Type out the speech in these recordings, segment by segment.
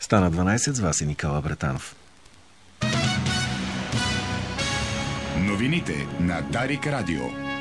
Стана 12, с вас е Никола Бретанов. Новините на Дарик Радио.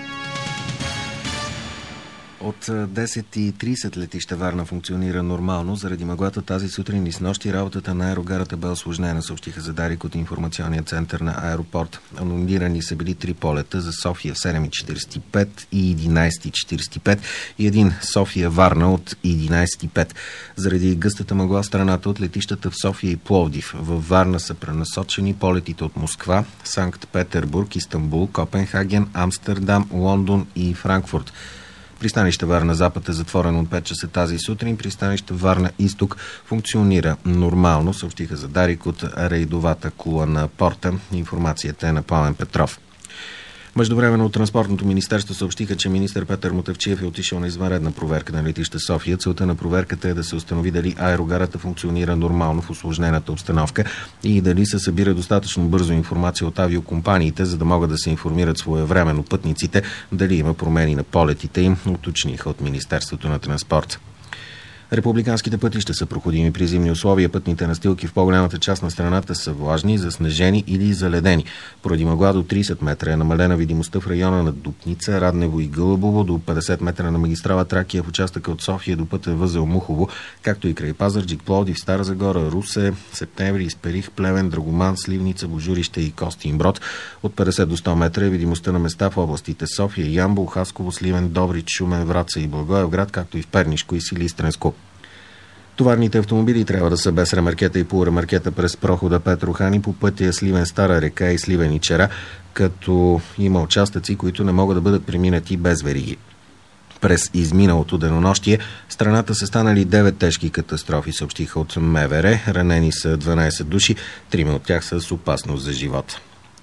От 10:30 летище Варна функционира нормално. Заради мъглата тази сутрин и снощи работата на аерогарата бе осложнена, съобщиха за Дарик от информационния център на аеропорт. Анулирани са били 3 полета за София в 7:45 и 11:45 и един София-Варна от 11:05. Заради гъстата мъгла в страната от летищата в София и Пловдив, във Варна са пренасочени полетите от Москва, Санкт-Петербург, Истанбул, Копенхаген, Амстердам, Лондон и Франкфурт. Пристанище Варна Запад е затворено от 5 часа тази сутрин. Пристанище Варна Изток функционира нормално, съобщиха за Дарик от рейдовата кула на порта. Информацията е на Пламен Петров. Междувременно от Транспортното министерство съобщиха, че министър Петър Мутафчиев е отишъл на извънредна проверка на летище София. Целта на проверката е да се установи дали аерогарата функционира нормално в усложнената обстановка и дали се събира достатъчно бързо информация от авиокомпаниите, за да могат да се информират своевременно пътниците дали има промени на полетите им, уточниха от Министерството на транспорт. Републиканските пътища са проходими при зимни условия. Пътните настилки в по-голямата част на страната са влажни, заснежени или заледени. Поради мъгла до 30 метра е намалена видимостта в района на Дупница, Раднево и Гълъбово, до 50 метра на магистрала Тракия в участъка от София до пътен възел Мухово, както и край Пазарджик, Пловдив, Стара Загора, Русе, Септември, Исперих, Плевен, Драгоман, Сливница, Божурище и Костинброд. От 50 до 100 метра е видимостта на места в областите София, Ямбол, Хасково, Сливен, Добрич, Шумен, Враца и Благоевград, както и в Пернишко и Силистренско. Товарните автомобили трябва да са без ремаркета и полуремаркета през прохода Петрохани по пътя Сливен-Стара река и Сливен-Ичера, като има участъци, които не могат да бъдат преминати без вериги. През изминалото денонощие страната са станали 9 тежки катастрофи, съобщиха от МВР. Ранени са 12 души, 3 от тях са с опасност за живота.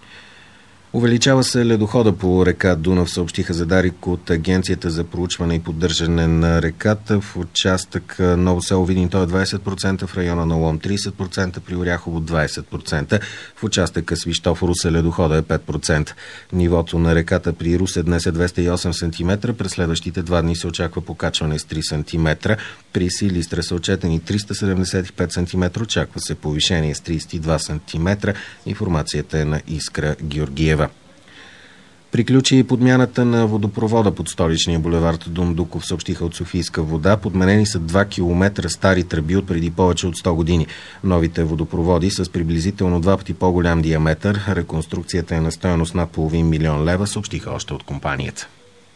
Увеличава се ледохода по река Дунав, съобщиха за Дарик от Агенцията за проучване и поддържане на реката. В участък Ново село Видин той е 20%, в района на Лом 30%, при Оряхово 20%. В участъка Свищов Русе ледохода е 5%. Нивото на реката при Русе днес е 208 см, през следващите 2 дни се очаква покачване с 3 см. При Силистра са отчетени 375 см, очаква се повишение с 32 см. Информацията е на Искра Георгиева. Приключи и подмяната на водопровода под столичния булевард Дондуков, съобщиха от Софийска вода. Подменени са 2 км стари тръби от преди повече от 100 години. Новите водопроводи с приблизително 2 пъти по-голям диаметър. Реконструкцията е на стойност над половин милион лева, съобщиха още от компанията.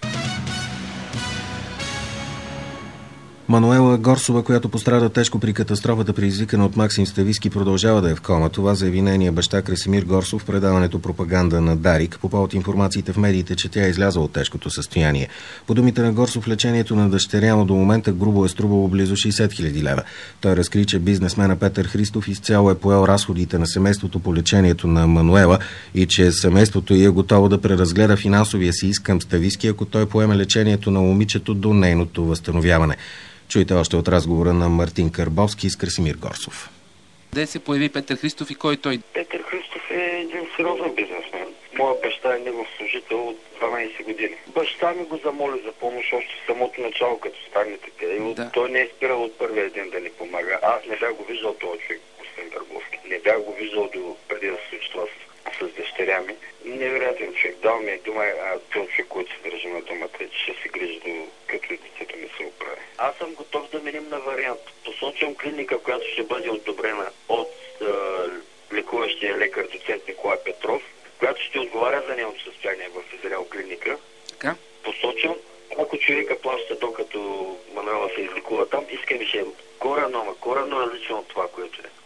Мануела Горсова, която пострада тежко при катастрофата, предизвикана от Максим Стависки, продължава да е в кома. Това заяви нейния баща Красимир Горсов в предаването "Пропаганда" на Дарик по повод информациите в медиите, че тя е излязла от тежкото състояние. По думите на Горсов, лечението на дъщеря му до момента грубо е струвало близо 60 000 лева. Той разкри, че бизнесмена Петър Христов изцяло е поел разходите на семейството по лечението на Мануела и че семейството й е готово да преразгледа финансовия си иск към Стависки, ако той поеме лечението на момичето до нейното възстановяване. Чуйте още от разговора на Мартин Карбовски с Красимир Горсов. Къде се появи Петър Христов и кой той? Петър Христов е един сериозен бизнесмен. Моят баща е негов служител от 12 години. Баща ми го замоли за помощ още в самото начало, като стане така. Да. Той не е спирал от първия ден да ни помага. Аз не бях го виждал този човек, господин Дърговски. Не бях го виждал преди да се случи това с дъщеря ми. Невероятен човек. Дал ми е дума, този човек, който се държи на думата, че ще се грижи като детето ми се оправи. Аз съм готов да минем на вариант. Посочвам клиника, която ще бъде одобрена от лекуващия лекар доцент Николай Петров, която ще отговаря за нейното състояние в Израел клиника. Така? Посочвам, ако човека плаща докато Мануела се излекува там, искам ще коренно различно от това, което е.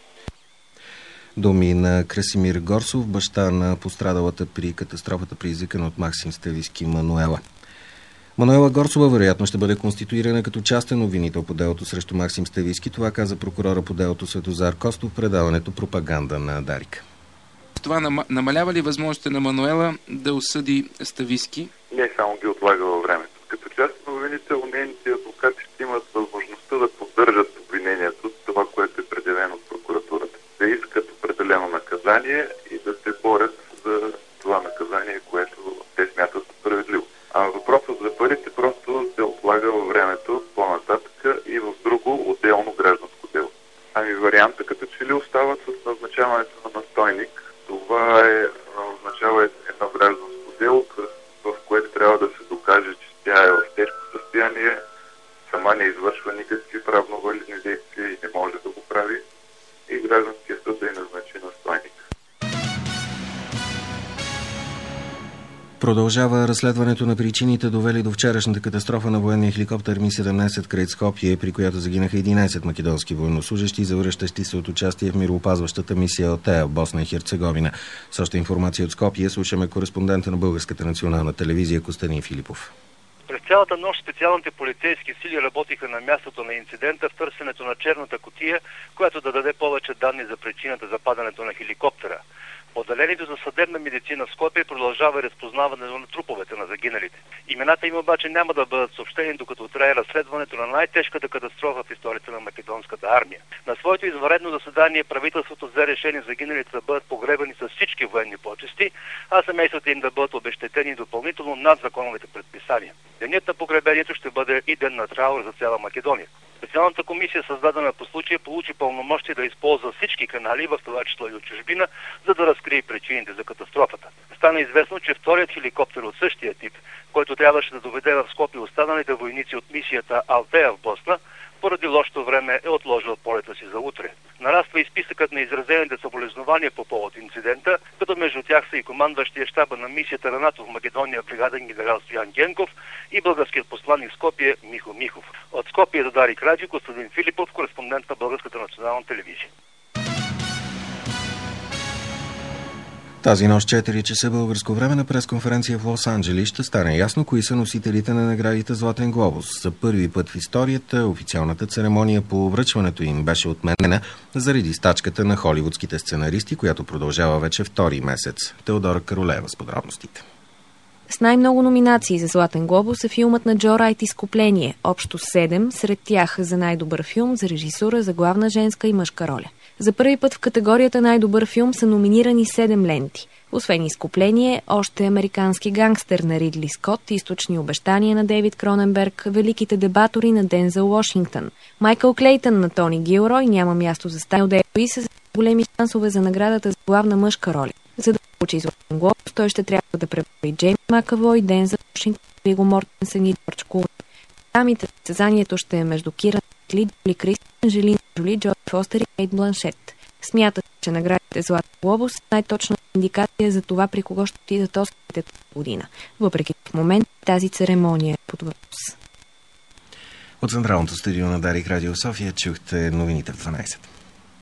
Думи на Красимир Горсов, баща на пострадалата при катастрофата, предизвикана от Максим Стависки Мануела. Мануела Горсова вероятно ще бъде конституирана като частен обвинител по делото срещу Максим Стависки. Това каза прокурора по делото Светозар Костов в предаването "Пропаганда" на Дарик. Това намалява ли възможността на Мануела да осъди Стависки? Не само ги отлага във времето. Като частен обвинител, нейните адвокати ще имат възможността да поддържат обвинението, това, което е предявено от прокуратурата. Да искат определено наказание и да се борят за това наказание, което те смятат справедливо. А въпросът за парите просто се отлага във времето по-нататък и в друго отделно гражданско дело. Ами варианта като че ли остават с назначаването на настойник. Това означава едно гражданско дело, в което трябва да се докаже, че тя е в тежко състояние, сама не извършва никакви правно-валидни действия и не може да го прави, и гражданският съд да й назначи настойник. Продължава разследването на причините, довели до вчерашната катастрофа на военния хеликоптер Ми-17 край Скопие, при която загинаха 11 македонски военнослужещи, завръщащи се от участие в мироопазващата мисия Алтея в Босна и Херцеговина. С още информация от Скопие слушаме кореспондента на Българската национална телевизия Костадин Филипов. През цялата нощ специалните полицейски сили работиха на мястото на инцидента в търсенето на черната кутия, която да даде повече данни за причината за падането на хеликоптера. Поделението за съдебна медицина в Скопие продължава разпознаването на труповете на загиналите. Имената им обаче няма да бъдат съобщени, докато трае разследването на най-тежката катастрофа в историята на македонската армия. На своето извънредно заседание правителството взе решение загиналите да бъдат погребани с всички военни почести, а семействата им да бъдат обезщетени допълнително над законовите предписания. Денят на погребението ще бъде и ден на траур за цяла Македония. Специалната комисия, създадена по случая, получи пълномощие да използва всички канали, в това число и от чужбина, за да разкрие причините за катастрофата. Стана известно, че вторият хеликоптер от същия тип, който трябваше да доведе в Скопие останалите войници от мисията Алтея в Босна, поради лошото време е отложил полета си за утре. Нараства и списъкът на изразените съболезнования по повод инцидента, като между тях са и командващия щаба на мисията на НАТО в Македония бригаден генерал Стоян Генков и българският посланик в Скопие Михо Михов. От Скопие до Дарик Радио, Костадин Филипов, кореспондент на Българската национална телевизия. Тази нощ 4 часа българско време на пресконференция в Лос-Анджелис ще стане ясно кои са носителите на наградите Златен глобус. За първи път в историята официалната церемония по връчването им беше отменена заради стачката на холивудските сценаристи, която продължава вече втори месец. Теодора Каролева с подробностите. С най-много номинации за Златен глобус е филмът на Джо Райт "Изкупление", общо 7, сред тях за най-добър филм, за режисура, за главна женска и мъжка роля. За първи път в категорията най-добър филм са номинирани 7 ленти. Освен "Изкупление", още "Американски гангстер" на Ридли Скот, "Източни обещания" на Дейвид Кроненберг, "Великите дебатори" на Дензел Вашингтон, "Майкъл Клейтън" на Тони Гилрой, "Няма място за Стайл Дейвис" с големи шансове за наградата за главна мъжка роля. За да получи Златен глобус, той ще трябва да пребори Джеймс Макавой, Дензел Вашингтон, Вигго Мортенсен и Джордж Клуни. Дамите в състезанието ще е между Кира Найтли, Джули Кристи, Анджелина Джоли, Джоди Фостер и Кейт Бланшет. Смятат, че наградите Златен глобус е най-точна индикация за това при кого ще отидат Оскарите тази година. Въпреки в момент тази церемония е под въпрос. От централното студио на Дарик Радио София чухте новините в 12.